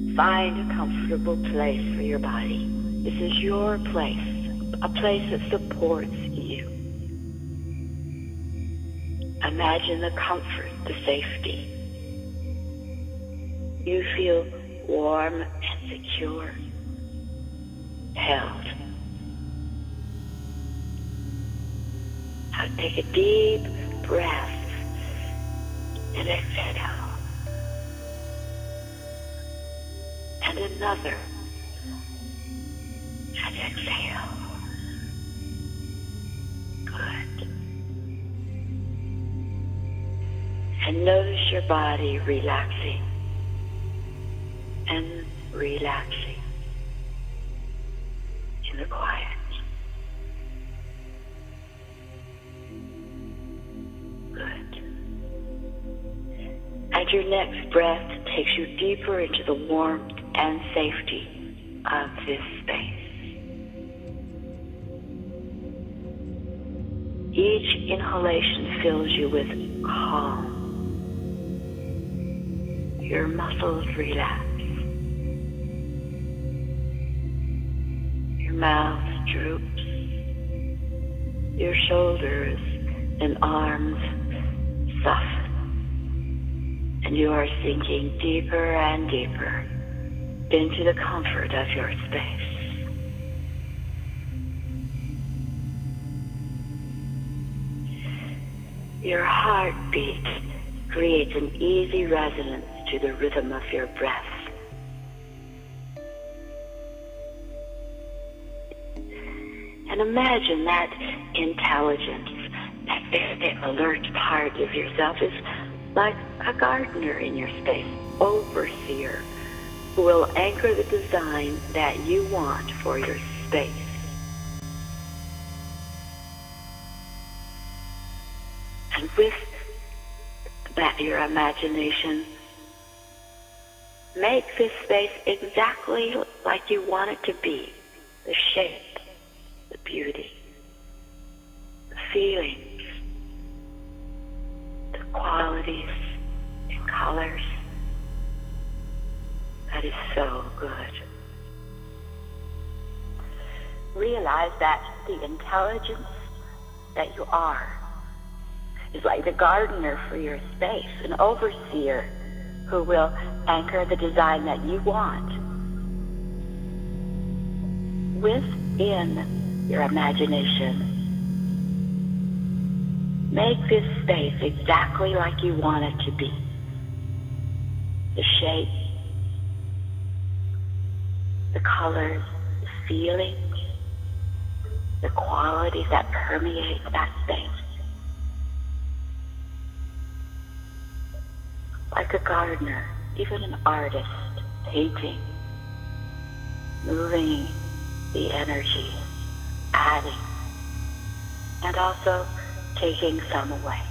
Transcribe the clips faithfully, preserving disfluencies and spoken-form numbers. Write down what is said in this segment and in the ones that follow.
Find a comfortable place for your body. This is your place, a place that supports you. Imagine the comfort, the safety. You feel warm and secure, held. Now take a deep breath and exhale. And another. And exhale. Good. And notice your body relaxing and relaxing in the quiet. Good. And your next breath takes you deeper into the warmth and safety of this space. Each inhalation fills you with calm. Your muscles relax. Your mouth droops. Your shoulders and arms soften. And you are sinking deeper and deeper into the comfort of your space. Your heartbeat creates an easy resonance to the rhythm of your breath. And imagine that intelligence, that very alert part of yourself is like a gardener in your space, overseer, who will anchor the design that you want for your space. And with that, your imagination, make this space exactly like you want it to be. The shape, the beauty, the feelings, the qualities and colors. That is so good. Realize that the intelligence that you are is like the gardener for your space, an overseer who will anchor the design that you want. Within your imagination, make this space exactly like you want it to be. The shape, the colors, the feelings, the qualities that permeate that space. Like a gardener, even an artist, painting, moving the energy, adding, and also taking some away.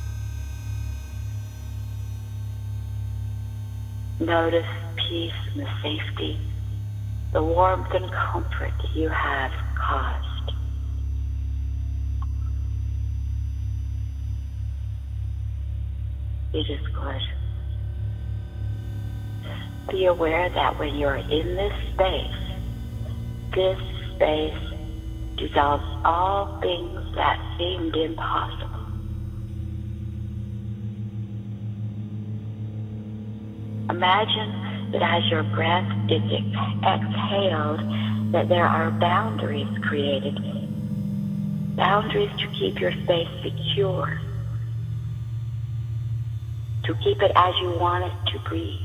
Notice peace and the safety, the warmth and comfort that you have caused. It is good. Be aware that when you're in this space, this space dissolves all things that seemed impossible. Imagine that as your breath is exhaled, that there are boundaries created. Boundaries to keep your space secure. To keep it as you want it to be.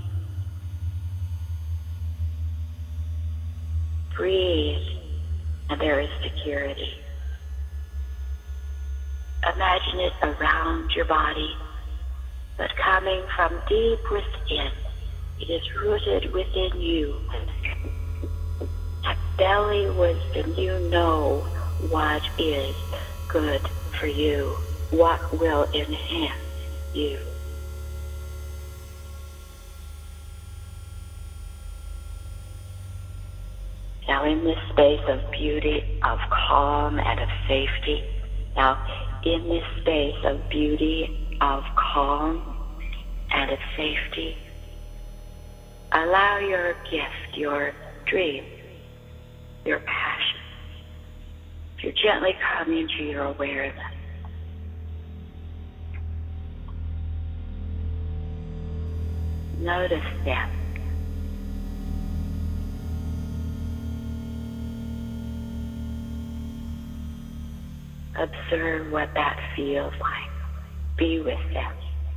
Breathe, and there is security. Imagine it around your body, but coming from deep within. It is rooted within you. At belly wisdom, you know what is good for you, what will enhance you. Now in this space of beauty, of calm, and of safety, now in this space of beauty, of calm, and of safety, Allow your gift, your dream, your passion to gently come into your awareness. Notice them. Observe what that feels like. Be with them.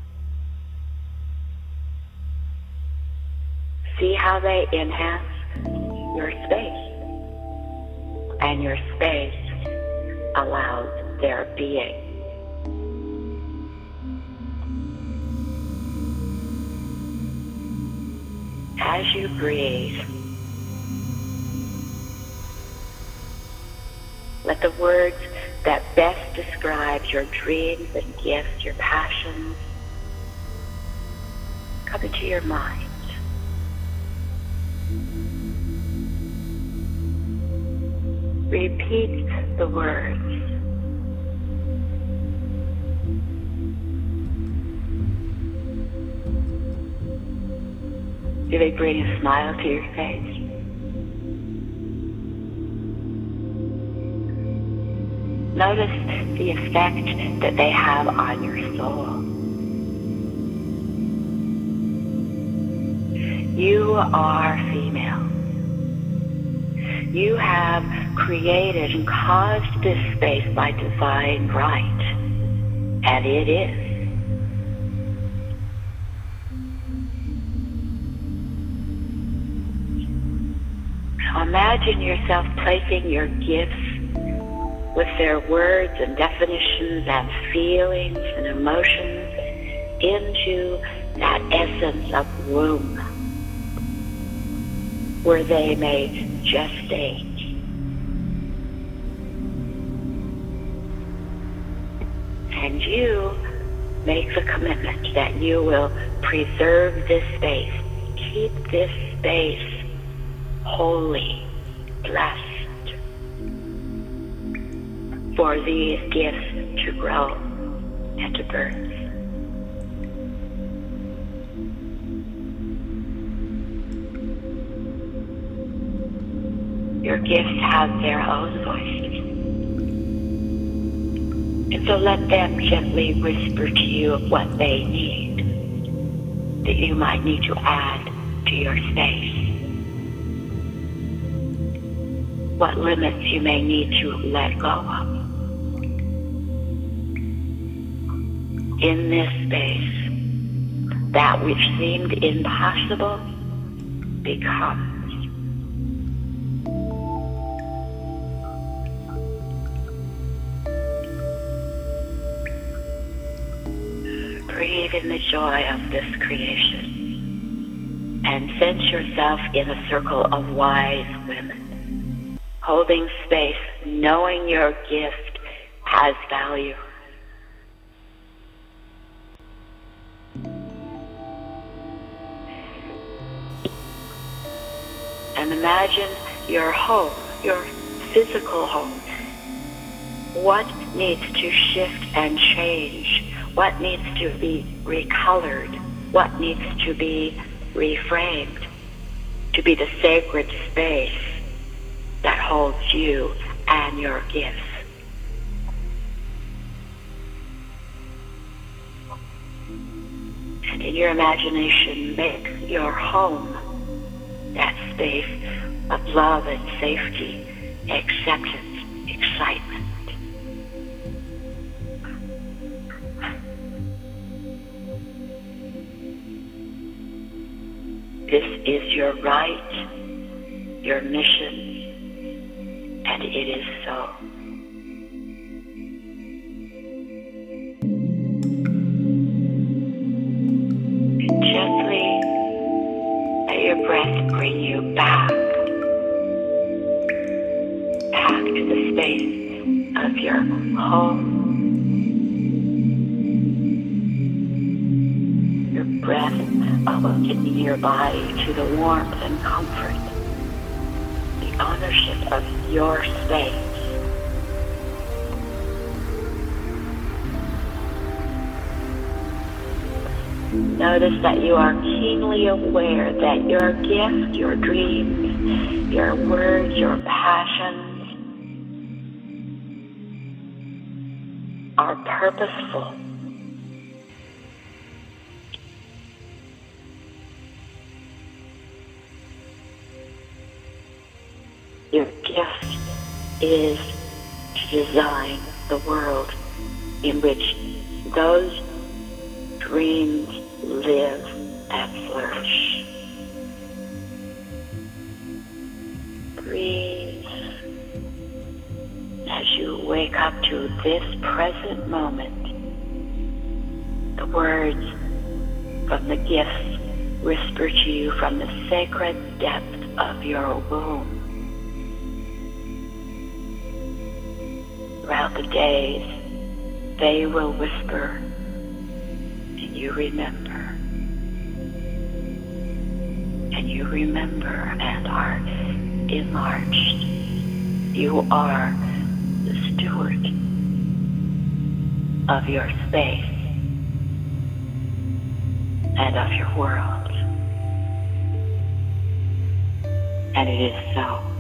See how they enhance your space, and your space allows their being. As you breathe, let the words that best describe your dreams and gifts, your passions, come into your mind. Repeat the words. Do they bring a smile to your face? Notice the effect that they have on your soul. You are female. You have created and caused this space by divine right, and it is. So imagine yourself placing your gifts with their words and definitions and feelings and emotions into that essence of womb, where they may gestate. And you make the commitment that you will preserve this space, keep this space holy, blessed, for these gifts to grow and to birth. Your gifts have their own voices. And so let them gently whisper to you of what they need, that you might need to add to your space. What limits you may need to let go of. In this space, that which seemed impossible becomes. Breathe in the joy of this creation and sense yourself in a circle of wise women, holding space, knowing your gift has value. And imagine your home, your physical home. What needs to shift and change? What needs to be recolored? What needs to be reframed to be the sacred space that holds you and your gifts? And in your imagination, make your home that space of love and safety, acceptance, excitement. This is your right, your mission, and it is so. Gently let your breath bring you back, back to the space of your home. Your breath awakening your body to the warmth and comfort, the ownership of your space. Notice that you are keenly aware that your gift, your dreams, your words, your passions are purposeful. Your gift is to design the world in which those dreams live and flourish. Breathe as you wake up to this present moment. The words from the gifts whisper to you from the sacred depth of your womb. Throughout the days, they will whisper, and you remember. And you remember and are enlarged. You are the steward of your space and of your world. And it is so.